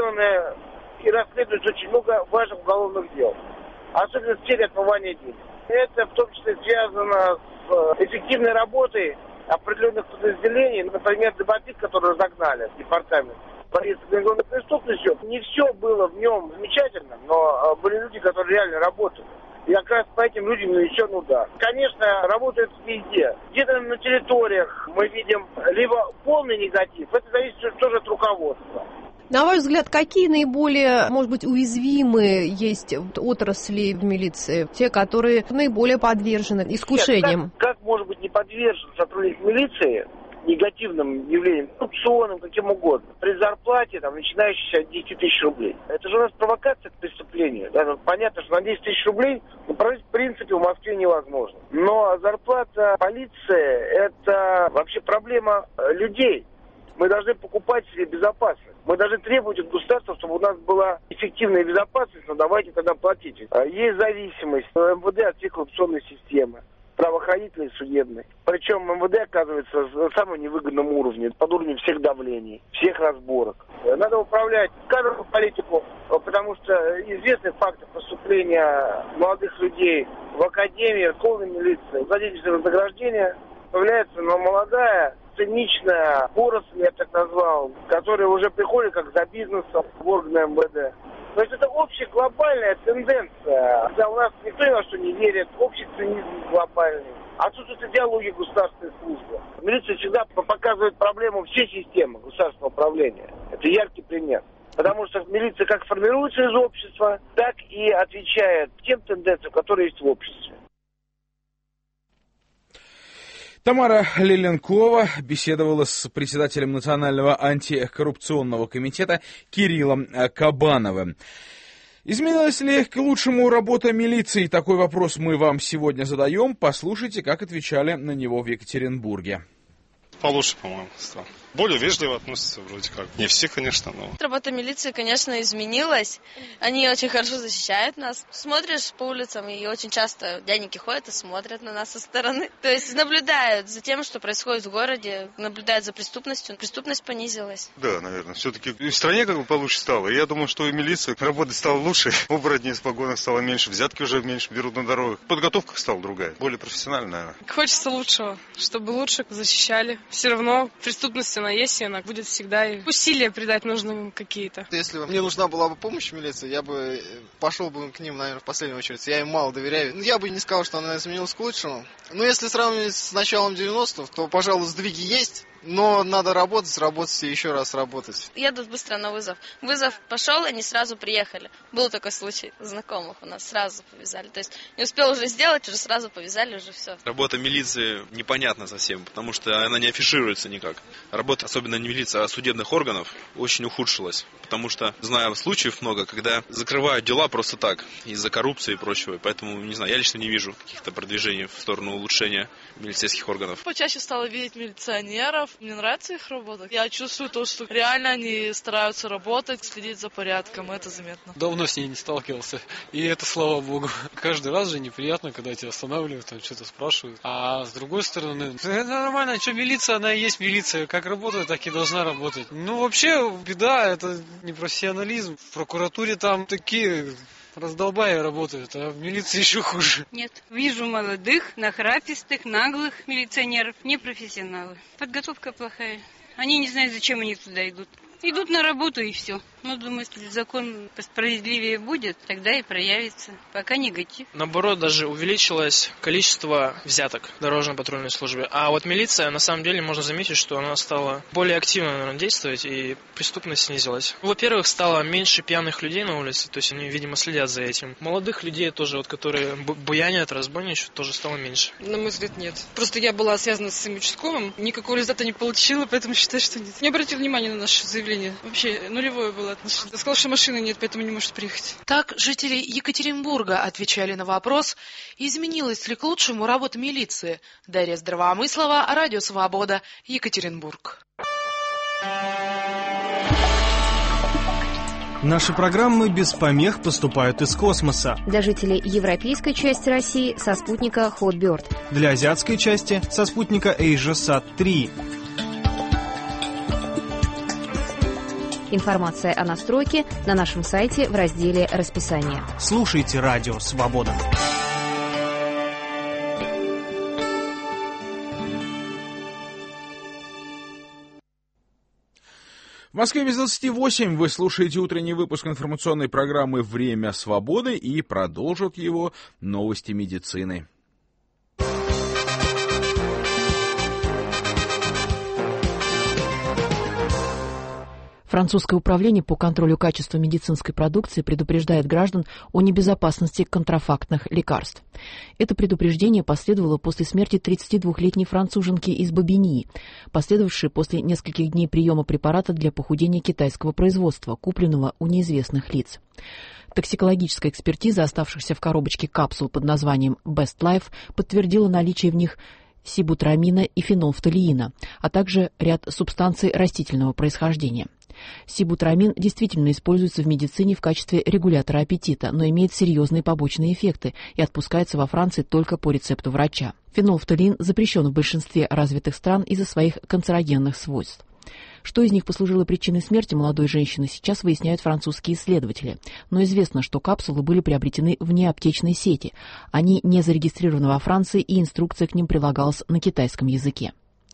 расследуется очень много важных уголовных дел. Особенно в сфере отмывания денег. Это в том числе связано с эффективной работой определенных подразделений, например, Дебатик, который разогнали в департамент борьбы с организованной преступностью. Не все было в нем замечательно, но были люди, которые реально работали. И как раз по этим людям нанесен удар. Конечно, работают везде. Где-то на территориях мы видим либо полный негатив, это зависит тоже от руководства. На ваш взгляд, какие наиболее, может быть, уязвимые есть отрасли в милиции? Те, которые наиболее подвержены искушениям? Как может быть не подвержен сотрудник милиции негативным явлениям, коррупционным, каким угодно, при зарплате, начинающейся от 10 тысяч рублей? Это же у нас провокация к преступлению. Да? Понятно, что на 10 тысяч рублей прожить в принципе в Москве невозможно. Но зарплата полиции – это вообще проблема людей. Мы должны покупать себе безопасность. Мы должны требовать от государства, чтобы у нас была эффективная безопасность, но давайте тогда платить. Есть зависимость МВД от всей коррупционной системы, правоохранительной и судебной. Причем МВД оказывается на самом невыгодном уровне, под уровнем всех давлений, всех разборок. Надо управлять кадровую политику, потому что известны факты поступления молодых людей в академии, в школе милиции, за денежное вознаграждение появляется молодая, циничная поросль, я так назвал, которая уже приходит как за бизнесом в органы МВД. То есть это общая глобальная тенденция, когда у нас никто ни на что не верит, общий цинизм глобальный. Отсутствует идеология государственной службы. Милиция всегда показывает проблему всей системы государственного управления. Это яркий пример. Потому что милиция как формируется из общества, так и отвечает тем тенденциям, которые есть в обществе. Тамара Леленкова беседовала с председателем Национального антикоррупционного комитета Кириллом Кабановым. Изменилась ли к лучшему работа милиции? Такой вопрос мы вам сегодня задаем. Послушайте, как отвечали на него в Екатеринбурге. Получше, по-моему, стал. Более вежливо относятся вроде как. Не все, конечно, но... Работа милиции, конечно, изменилась. Они очень хорошо защищают нас. Смотришь по улицам, и очень часто дяденьки ходят и смотрят на нас со стороны. То есть наблюдают за тем, что происходит в городе, наблюдают за преступностью. Преступность понизилась. Да, наверное. Все-таки в стране как бы получше стало. И я думаю, что и милиция работать стала лучше. Оборотней с погонах стало меньше. Взятки уже меньше берут на дорогах. Подготовка стала другая. Более профессиональная, наверное. Хочется лучшего. Чтобы лучше защищали. Все равно преступность она есть, и она будет всегда. И усилия придать нужно какие-то. Если бы мне нужна была бы помощь милиции, я бы пошел бы к ним, наверное, в последнюю очередь. Я им мало доверяю. Я бы не сказал, что она изменилась к лучшему. Но если сравнивать с началом 90-х, то, пожалуй, сдвиги есть. Но надо работать и еще раз работать. Едут быстро на вызов. Вызов пошел, они сразу приехали. Был такой случай знакомых у нас, сразу повязали. То есть не успел уже сделать, уже сразу повязали, уже все. Работа милиции непонятна совсем, потому что она не афишируется никак. Работа, особенно не милиции, а судебных органов, очень ухудшилась. Потому что знаю случаев много, когда закрывают дела просто так, из-за коррупции и прочего. Поэтому, не знаю, я лично не вижу каких-то продвижений в сторону улучшения милицейских органов. Почаще стала видеть милиционеров. Мне нравится их работа. Я чувствую то, что реально они стараются работать, следить за порядком, это заметно. Давно с ней не сталкивался, и это слава богу. Каждый раз же неприятно, когда тебя останавливают, там что-то спрашивают. А с другой стороны, это нормально, что милиция, она и есть милиция. Как работает, так и должна работать. Ну, вообще, беда, это непрофессионализм. В прокуратуре там такие... раздолбая работают, а в милиции еще хуже. Нет, вижу молодых, нахрапистых, наглых милиционеров, непрофессионалы. Подготовка плохая. Они не знают, зачем они туда идут. Идут на работу и все. Но думаю, если закон справедливее будет, тогда и проявится. Пока негатив. Наоборот, даже увеличилось количество взяток в дорожно-патрульной службе. А вот милиция, на самом деле, можно заметить, что она стала более активно, наверное, действовать, и преступность снизилась. Во-первых, стало меньше пьяных людей на улице, то есть они, видимо, следят за этим. Молодых людей тоже, вот, которые буянят, разбойничают, тоже стало меньше. На мой взгляд, нет. Просто я была связана с своим участковым, никакого результата не получила, поэтому считаю, что нет. Не обратил внимания на наше заявление. Вообще нулевое было отношение. Сказал, что машины нет, поэтому не может приехать. Так жители Екатеринбурга отвечали на вопрос, изменилась ли к лучшему работа милиции. Дарья Здравомыслова, Радио Свобода, Екатеринбург. Наши программы без помех поступают из космоса. Для жителей европейской части России со спутника Hotbird. Для азиатской части со спутника AsiaSat-3. Информация о настройке на нашем сайте в разделе «Расписание». Слушайте Радио Свобода. В Москве без 28 вы слушаете утренний выпуск информационной программы «Время свободы», и продолжат его новости медицины. Французское управление по контролю качества медицинской продукции предупреждает граждан о небезопасности контрафактных лекарств. Это предупреждение последовало после смерти 32-летней француженки из Бобиньи, последовавшей после нескольких дней приема препарата для похудения китайского производства, купленного у неизвестных лиц. Токсикологическая экспертиза оставшихся в коробочке капсул под названием Best Life подтвердила наличие в них сибутрамина и фенолфталиина, а также ряд субстанций растительного происхождения. Сибутрамин действительно используется в медицине в качестве регулятора аппетита, но имеет серьезные побочные эффекты и отпускается во Франции только по рецепту врача. Фенолфталиин запрещен в большинстве развитых стран из-за своих канцерогенных свойств. Что из них послужило причиной смерти молодой женщины, сейчас выясняют французские исследователи. Но известно, что капсулы были приобретены вне аптечной сети. Они не зарегистрированы во Франции, и инструкция к ним прилагалась на китайском языке.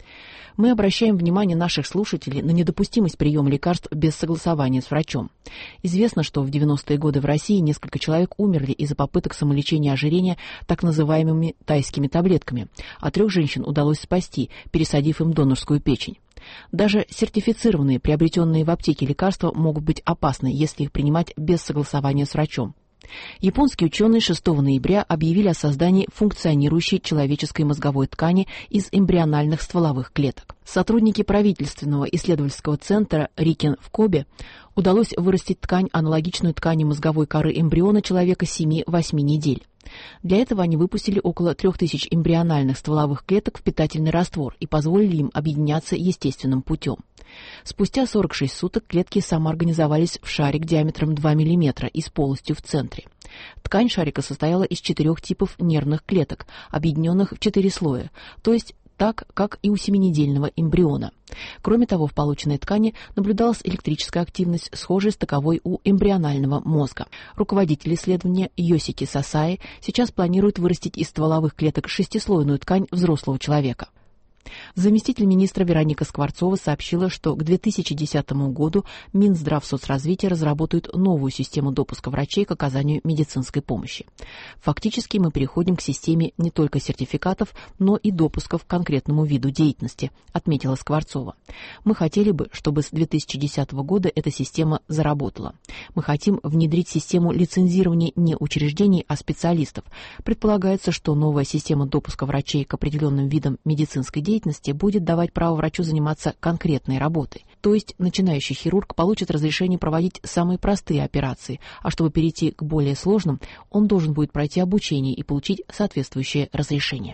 Мы обращаем внимание наших слушателей на недопустимость приема лекарств без согласования с врачом. Известно, что в 90-е годы в России несколько человек умерли из-за попыток самолечения ожирения так называемыми тайскими таблетками, а 3 женщин удалось спасти, пересадив им донорскую печень. Даже сертифицированные, приобретенные в аптеке лекарства могут быть опасны, если их принимать без согласования с врачом. Японские ученые 6 ноября объявили о создании функционирующей человеческой мозговой ткани из эмбриональных стволовых клеток. Сотрудники правительственного исследовательского центра Рикен в Кобе удалось вырастить ткань, аналогичную ткани мозговой коры эмбриона человека 7-8 недель. Для этого они выпустили около 3000 эмбриональных стволовых клеток в питательный раствор и позволили им объединяться естественным путем. Спустя 46 суток клетки самоорганизовались в шарик диаметром 2 мм и с полостью в центре. Ткань шарика состояла из 4 типов нервных клеток, объединенных в 4 слоя, то есть так, как и у 7-недельного эмбриона. Кроме того, в полученной ткани наблюдалась электрическая активность, схожая с таковой у эмбрионального мозга. Руководитель исследования Йосики Сасаи сейчас планирует вырастить из стволовых клеток 6-слойную ткань взрослого человека. Заместитель министра Вероника Скворцова сообщила, что к 2010 году Минздравсоцразвития разработают новую систему допуска врачей к оказанию медицинской помощи. Фактически мы переходим к системе не только сертификатов, но и допусков к конкретному виду деятельности, отметила Скворцова. Мы хотели бы, чтобы с 2010 года эта система заработала. Мы хотим внедрить систему лицензирования не учреждений, а специалистов. Предполагается, что новая система допуска врачей к определенным видам медицинской деятельности будет давать право врачу заниматься конкретной работой. То есть начинающий хирург получит разрешение проводить самые простые операции, а чтобы перейти к более сложным, он должен будет пройти обучение и получить соответствующее разрешение.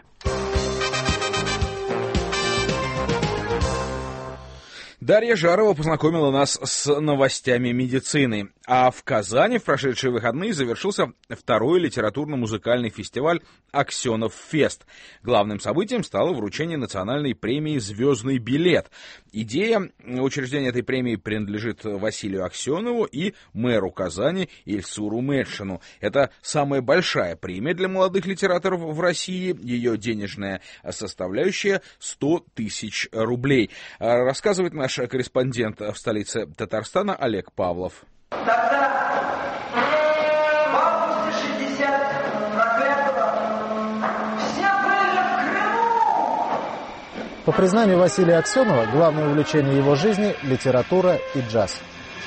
Дарья Жарова познакомила нас с новостями медицины. А в Казани в прошедшие выходные завершился 2-й литературно-музыкальный фестиваль «Аксенов Фест». Главным событием стало вручение национальной премии «Звездный билет». Идея учреждения этой премии принадлежит Василию Аксенову и мэру Казани Ильсуру Медшину. Это самая большая премия для молодых литераторов в России. Ее денежная составляющая 100 тысяч рублей. Рассказывает наш корреспондент в столице Татарстана Олег Павлов. Тогда, в августе 60-го, все были в Крыму! По признанию Василия Аксенова, главное увлечение его жизни – литература и джаз.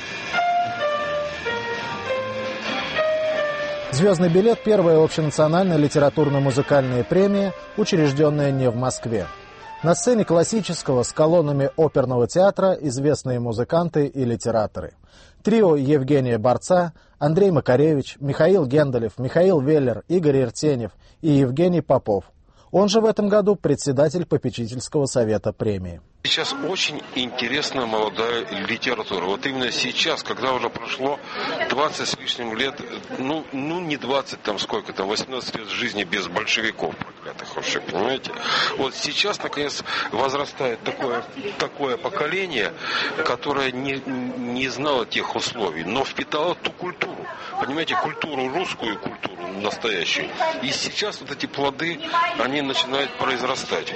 «Звездный билет» – первая общенациональная литературно-музыкальная премия, учрежденная не в Москве. На сцене классического с колоннами оперного театра известные музыканты и литераторы. Трио Евгения Борца, Андрей Макаревич, Михаил Генделев, Михаил Веллер, Игорь Иртенев и Евгений Попов. Он же в этом году председатель попечительского совета премии. Сейчас очень интересная молодая литература. Вот именно сейчас, когда уже прошло 20 с лишним лет, ну не 20, там сколько там, 18 лет жизни без большевиков проклятых вообще, понимаете? Вот сейчас, наконец, возрастает такое поколение, которое не знало тех условий, но впитало ту культуру, понимаете, культуру русскую, культуру настоящую. И сейчас вот эти плоды, они начинают произрастать.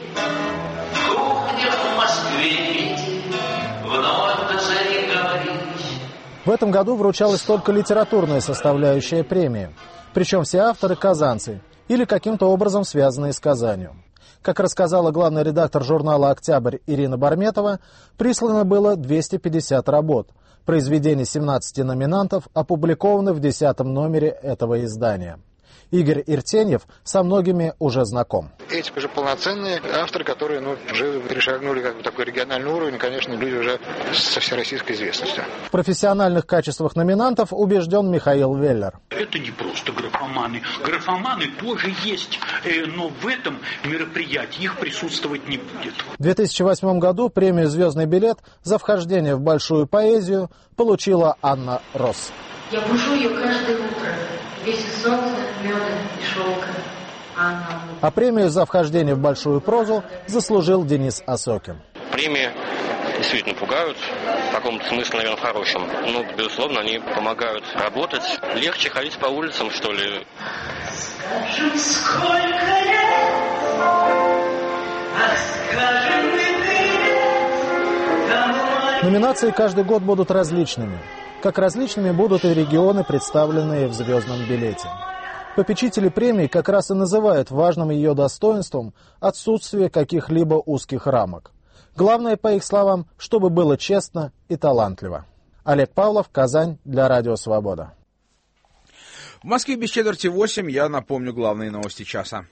В этом году вручалась только литературная составляющая премии. Причем все авторы казанцы или каким-то образом связанные с Казанью. Как рассказала главный редактор журнала «Октябрь» Ирина Барметова, прислано было 250 работ. Произведения 17 номинантов опубликованы в 10-м номере этого издания. Игорь Иртенев со многими уже знаком. Эти уже полноценные авторы, которые уже перешагнули такой региональный уровень, конечно, люди уже со всероссийской известностью. В профессиональных качествах номинантов убежден Михаил Веллер. Это не просто графоманы. Графоманы тоже есть, но в этом мероприятии их присутствовать не будет. В 2008 году премию «Звездный билет» за вхождение в большую поэзию получила Анна Росс. Я бужу ее каждое утро. Весь солнце, меда и шелка. А премию за вхождение в большую прозу заслужил Денис Осокин. Премия действительно пугают, в каком-то смысле, наверное, хорошем. Но, безусловно, они помогают работать. Легче ходить по улицам, что ли. Скажем, сколько лет, а скажем и привет. Номинации каждый год будут различными. Как различными будут и регионы, представленные в звездном билете. Попечители премии как раз и называют важным ее достоинством отсутствие каких-либо узких рамок. Главное, по их словам, чтобы было честно и талантливо. Олег Павлов, Казань, для Радио Свобода. В Москве без четверти 8, я напомню главные новости часа.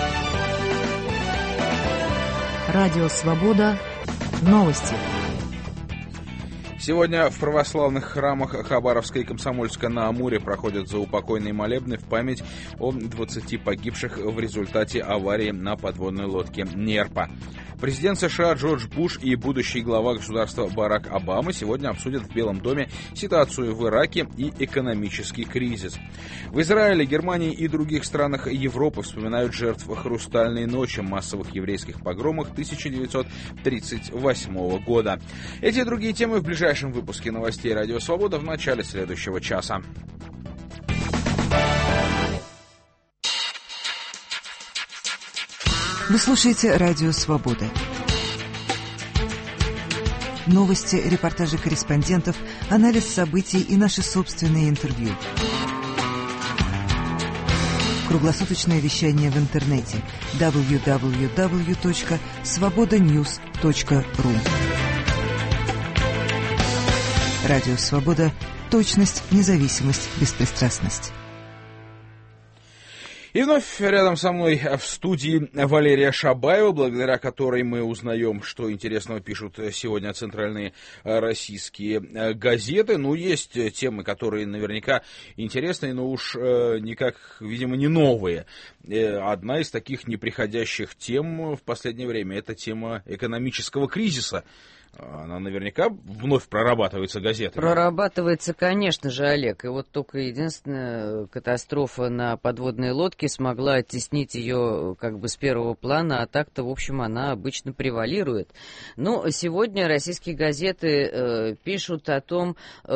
Радио Свобода. Новости. Сегодня в православных храмах Хабаровска и Комсомольска на Амуре проходят заупокойные молебны в память о 20 погибших в результате аварии на подводной лодке «Нерпа». Президент США Джордж Буш и будущий глава государства Барак Обама сегодня обсудят в Белом доме ситуацию в Ираке и экономический кризис. В Израиле, Германии и других странах Европы вспоминают жертв «Хрустальной ночи» массовых еврейских погромах 1938 года. Эти и другие темы в ближайшем выпуске новостей «Радио Свобода» в начале следующего часа. Вы слушаете «Радио Свобода». Новости, репортажи корреспондентов, анализ событий и наши собственные интервью. Круглосуточное вещание в интернете www.svobodanews.ru. Радио Свобода. Точность, независимость, беспристрастность. И вновь рядом со мной в студии Валерия Шабаева, благодаря которой мы узнаем, что интересного пишут сегодня центральные российские газеты. Ну, есть темы, которые наверняка интересные, но уж никак, видимо, не новые. Одна из таких неприходящих тем в последнее время – это тема экономического кризиса. Она наверняка вновь прорабатывается газетами. Прорабатывается, конечно же, Олег. И вот только единственная катастрофа на подводной лодке смогла оттеснить ее как бы с первого плана, а так-то, в общем, она обычно превалирует. Но сегодня российские газеты пишут о том,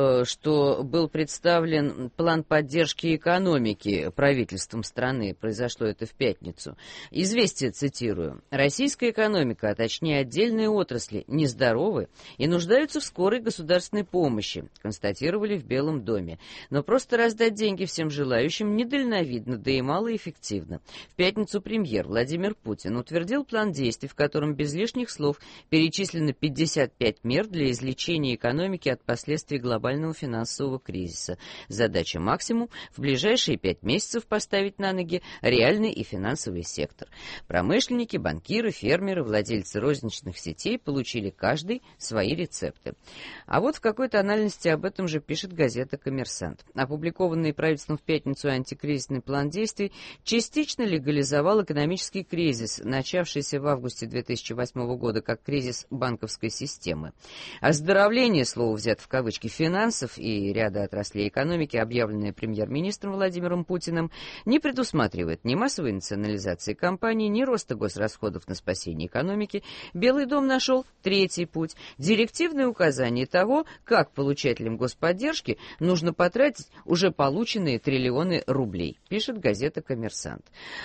что был представлен план поддержки экономики правительством страны. Произошло это в пятницу. «Известия», цитирую, «Российская экономика, а точнее отдельные отрасли, нездоровы и нуждаются в скорой государственной помощи», констатировали в Белом доме. Но просто раздать деньги всем желающим недальновидно, да и малоэффективно. В пятницу премьер Владимир Путин утвердил план действий, в котором без лишних слов перечислено 55 мер для излечения экономики от последствий глобального финансового кризиса. Задача максимум – в ближайшие 5 месяцев поставить на ноги реальный и финансовый сектор. Промышленники, банкиры, фермеры, владельцы розничных сетей получили каждый свои рецепты. А вот в какой тональности об этом же пишет газета «Коммерсант». Опубликованный правительством в пятницу антикризисный план действий частично легализовал экономический кризис, начавшийся в августе 2008 года как кризис банковской системы. Оздоровление, слово взято в кавычки, финансов и ряда отраслей экономики, объявленное премьер-министром Владимиром Путиным, не предусматривает ни массовой национализации компаний, ни роста госрасходов на спасение экономики. Белый дом нашел третий путь. Директивные указания того, как получателям господдержки нужно потратить уже полученные триллионы рублей, пишет газета «Коммерсант».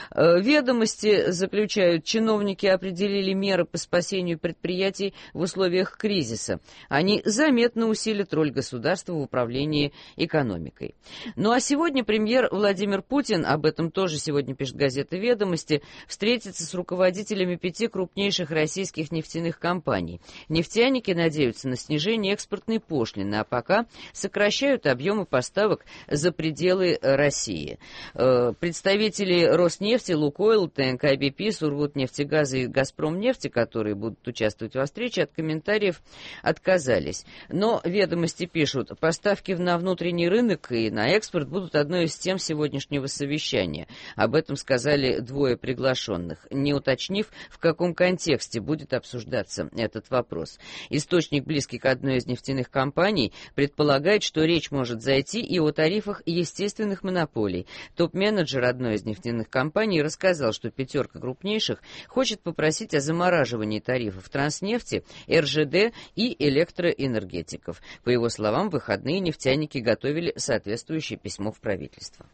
Ведомости заключают, чиновники определили меры по спасению предприятий в условиях кризиса. Они заметно усилят роль государства в управлении экономикой. Ну а сегодня премьер Владимир Путин, об этом тоже сегодня пишет газета «Ведомости», встретится с руководителями 5 крупнейших российских нефтяных компаний. Нефтяники надеются на снижение экспортной пошлины, а пока сокращают объемы поставок за пределы России. Представители Роснефти, Лукойл, ТНК БП, Сургутнефтегаза и Газпромнефти, которые будут участвовать во встрече, от комментариев отказались. Но ведомости пишут, поставки на внутренний рынок и на экспорт будут одной из тем сегодняшнего совещания. Об этом сказали двое приглашенных, не уточнив, в каком контексте будет обсуждаться этот вопрос. ТАСС. Источник, близкий к одной из нефтяных компаний, предполагает, что речь может зайти и о тарифах естественных монополий. Топ-менеджер одной из нефтяных компаний рассказал, что пятерка крупнейших хочет попросить о замораживании тарифов Транснефти, РЖД и электроэнергетиков. По его словам, в выходные нефтяники готовили соответствующее письмо в правительство.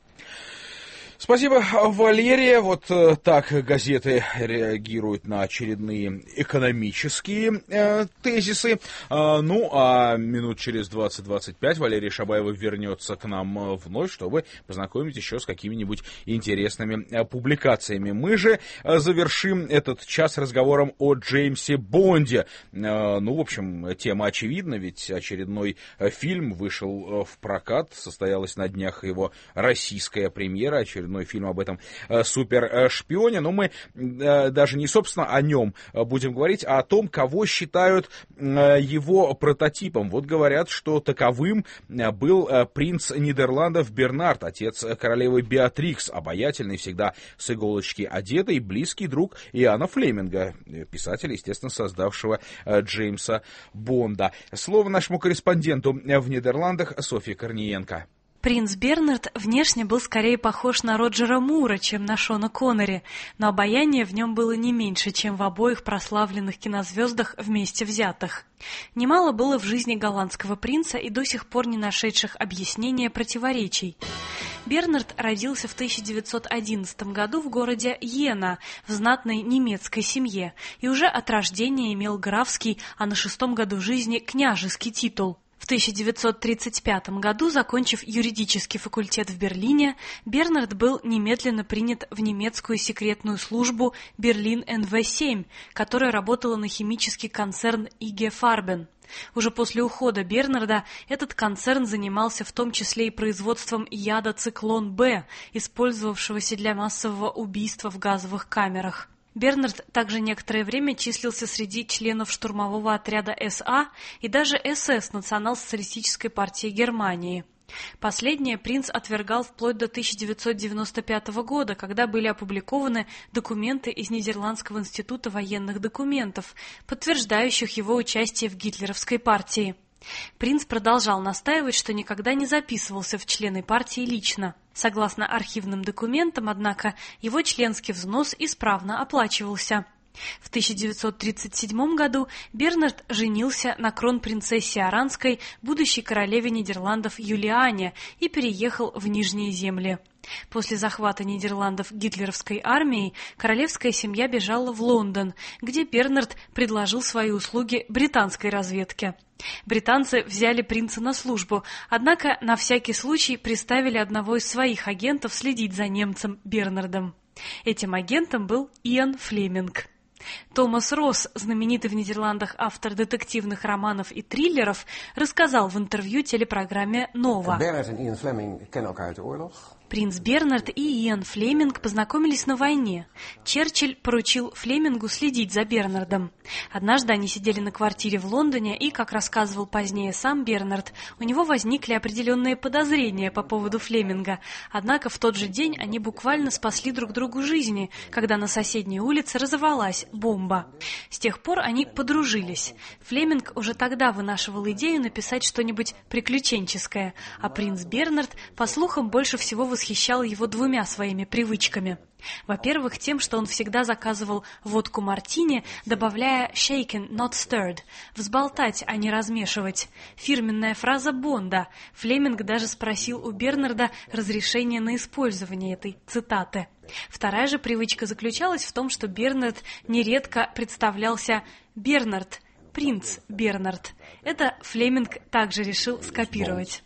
Спасибо, Валерия. Вот так газеты реагируют на очередные экономические тезисы. Ну, а минут через 20-25 Валерия Шабаева вернется к нам вновь, чтобы познакомить еще с какими-нибудь интересными публикациями. Мы же завершим этот час разговором о Джеймсе Бонде. Ну, в общем, тема очевидна, ведь очередной фильм вышел в прокат, состоялась на днях его российская премьера, очередной фильм об этом супершпионе, но мы даже не, собственно, о нем будем говорить, а о том, кого считают его прототипом. Вот говорят, что таковым был принц Нидерландов Бернард, отец королевы Беатрикс, обаятельный, всегда с иголочки одетый, близкий друг Иана Флеминга, писателя, естественно, создавшего Джеймса Бонда. Слово нашему корреспонденту в Нидерландах Софье Корниенко. Принц Бернард внешне был скорее похож на Роджера Мура, чем на Шона Коннери, но обаяние в нем было не меньше, чем в обоих прославленных кинозвездах вместе взятых. Немало было в жизни голландского принца и до сих пор не нашедших объяснения противоречий. Бернард родился в 1911 году в городе Йена в знатной немецкой семье и уже от рождения имел графский, а на 6-м году жизни княжеский титул. В 1935 году, закончив юридический факультет в Берлине, Бернард был немедленно принят в немецкую секретную службу Берлин НВ-7, которая работала на химический концерн IG Farben. Уже после ухода Бернарда этот концерн занимался в том числе и производством яда циклон-Б, использовавшегося для массового убийства в газовых камерах. Бернард также некоторое время числился среди членов штурмового отряда СА и даже СС Национал-социалистической партии Германии. Последнее принц отвергал вплоть до 1995 года, когда были опубликованы документы из Нидерландского института военных документов, подтверждающих его участие в гитлеровской партии. Принц продолжал настаивать, что никогда не записывался в члены партии лично. Согласно архивным документам, однако, его членский взнос исправно оплачивался. В 1937 году Бернард женился на кронпринцессе Оранской, будущей королеве Нидерландов Юлиане, и переехал в Нижние земли. После захвата Нидерландов гитлеровской армией королевская семья бежала в Лондон, где Бернард предложил свои услуги британской разведке. Британцы взяли принца на службу, однако на всякий случай приставили одного из своих агентов следить за немцем Бернардом. Этим агентом был Иан Флеминг. Томас Росс, знаменитый в Нидерландах автор детективных романов и триллеров, рассказал в интервью телепрограмме «Нова». Принц Бернард и Иан Флеминг познакомились на войне. Черчилль поручил Флемингу следить за Бернардом. Однажды они сидели на квартире в Лондоне, и, как рассказывал позднее сам Бернард, у него возникли определенные подозрения по поводу Флеминга. Однако в тот же день они буквально спасли друг другу жизни, когда на соседней улице разорвалась бомба. С тех пор они подружились. Флеминг уже тогда вынашивал идею написать что-нибудь приключенческое, а принц Бернард, по слухам, больше всего восхищал его двумя своими привычками. Во-первых, тем, что он всегда заказывал водку мартини, добавляя shaken, not stirred, взболтать, а не размешивать. Фирменная фраза Бонда. Флеминг даже спросил у Бернарда разрешение на использование этой цитаты. Вторая же привычка заключалась в том, что Бернард нередко представлялся Бернард, принц Бернард. Это Флеминг также решил скопировать.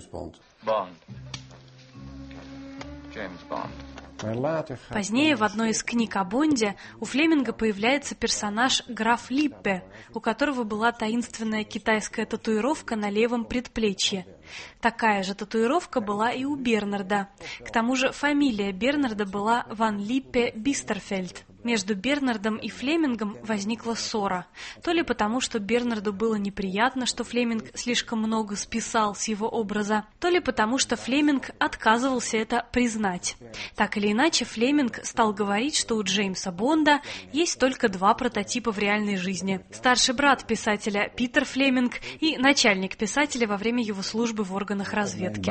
Позднее в одной из книг о Бонде у Флеминга появляется персонаж граф Липпе, у которого была таинственная китайская татуировка на левом предплечье. Такая же татуировка была и у Бернарда. К тому же фамилия Бернарда была Ван Липпе Бистерфельд. Между Бернардом и Флемингом возникла ссора. То ли потому, что Бернарду было неприятно, что Флеминг слишком много списал с его образа, то ли потому, что Флеминг отказывался это признать. Так или иначе, Флеминг стал говорить, что у Джеймса Бонда есть только 2 прототипа в реальной жизни. Старший брат писателя Питер Флеминг и начальник писателя во время его службы в органах разведки.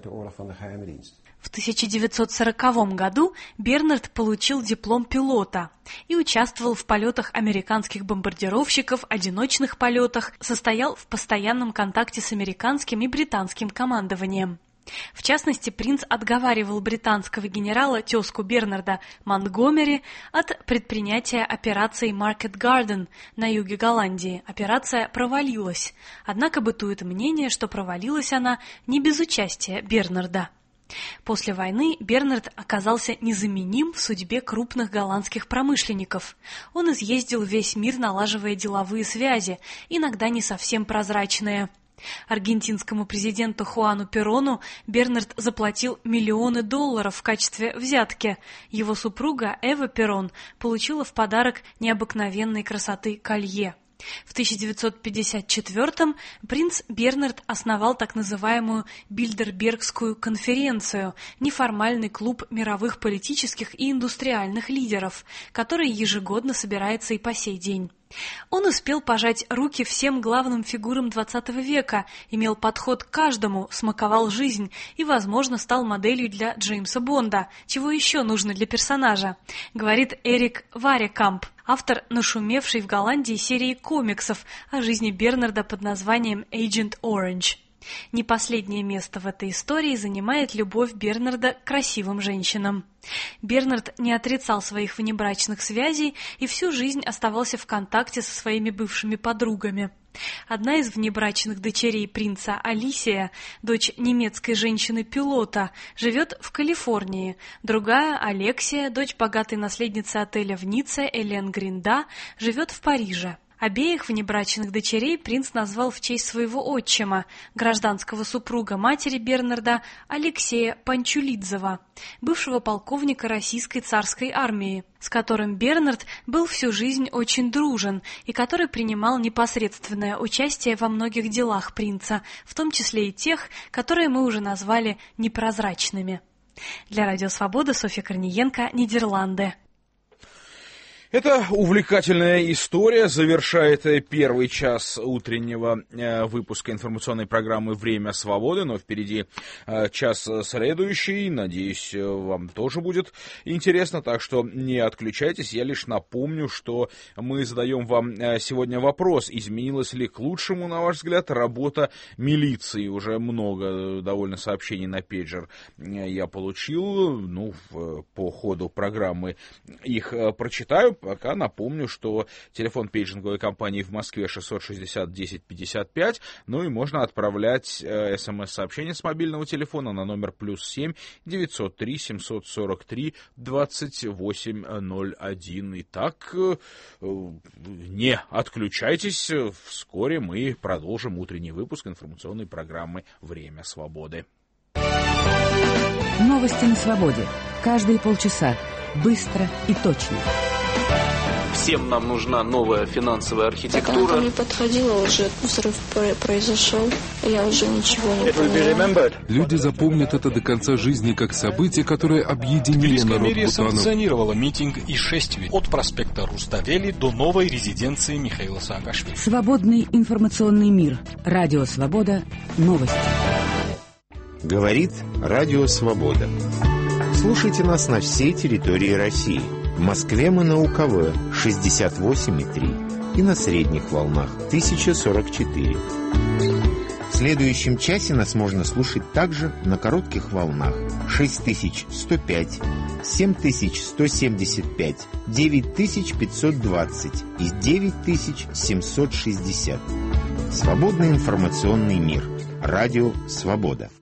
В 1940 году Бернард получил диплом пилота и участвовал в полетах американских бомбардировщиков, одиночных полетах, состоял в постоянном контакте с американским и британским командованием. В частности, принц отговаривал британского генерала, тезку Бернарда, Монтгомери, от предпринятия операции Market Garden на юге Голландии. Операция провалилась, однако бытует мнение, что провалилась она не без участия Бернарда. После войны Бернард оказался незаменим в судьбе крупных голландских промышленников. Он изъездил весь мир, налаживая деловые связи, иногда не совсем прозрачные. Аргентинскому президенту Хуану Перону Бернард заплатил миллионы долларов в качестве взятки. Его супруга Эва Перон получила в подарок необыкновенной красоты колье. В 1954-м принц Бернард основал так называемую Бильдербергскую конференцию, неформальный клуб мировых политических и индустриальных лидеров, который ежегодно собирается и по сей день. Он успел пожать руки всем главным фигурам XX века, имел подход к каждому, смаковал жизнь и, возможно, стал моделью для Джеймса Бонда. Чего еще нужно для персонажа? Говорит Эрик Варекамп, автор нашумевшей в Голландии серии комиксов о жизни Бернарда под названием «Agent Orange». Не последнее место в этой истории занимает любовь Бернарда к красивым женщинам. Бернард не отрицал своих внебрачных связей и всю жизнь оставался в контакте со своими бывшими подругами. Одна из внебрачных дочерей принца, Алисия, дочь немецкой женщины-пилота, живет в Калифорнии. Другая, Алексия, дочь богатой наследницы отеля в Ницце, Элен Гринда, живет в Париже. Обеих внебрачных дочерей принц назвал в честь своего отчима, гражданского супруга матери Бернарда, Алексея Панчулидзева, бывшего полковника российской царской армии, с которым Бернард был всю жизнь очень дружен и который принимал непосредственное участие во многих делах принца, в том числе и тех, которые мы уже назвали непрозрачными. Для Радио Свобода Софья Корниенко, Нидерланды. Эта увлекательная история завершает первый час утреннего выпуска информационной программы «Время свободы», но впереди час следующий. Надеюсь, вам тоже будет интересно, так что не отключайтесь. Я лишь напомню, что мы задаем вам сегодня вопрос: изменилась ли к лучшему, на ваш взгляд, работа милиции? Уже много довольно сообщений на пейджер я получил, по ходу программы их прочитаю. Пока напомню, что телефон пейджинговой компании в Москве 660-1055, и можно отправлять смс-сообщение с мобильного телефона на номер +7 903 743 2801. Итак, не отключайтесь, вскоре мы продолжим утренний выпуск информационной программы «Время свободы». Новости на свободе. Каждые полчаса. Быстро и точно. Всем нам нужна новая финансовая архитектура. Так, не подходила, уже взрыв произошел, я уже ничего не поняла. Люди запомнят это до конца жизни как событие, которое объединило народ Бутана. Санкционировала митинг и шествие от проспекта Руставели до новой резиденции Михаила Саакашвили. Свободный информационный мир. Радио Свобода. Новости. Говорит Радио Свобода. Слушайте нас на всей территории России. В Москве мы на УКВ 68,3 и на средних волнах 1044. В следующем часе нас можно слушать также на коротких волнах 6105, 7175, 9520 и 9760. Свободный информационный мир. Радио Свобода.